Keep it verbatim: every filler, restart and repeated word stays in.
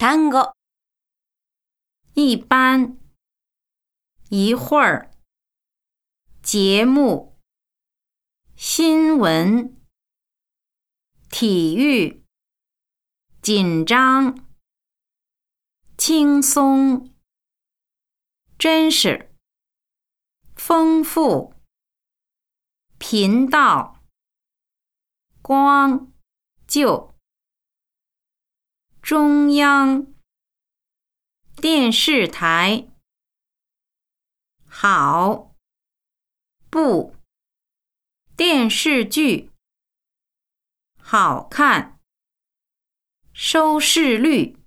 単語、 一般，一会儿，节目，新闻，体育，紧张，轻松，真实，丰富，频道，光，就，中央，电视台，好，不，电视剧，好看，收视率。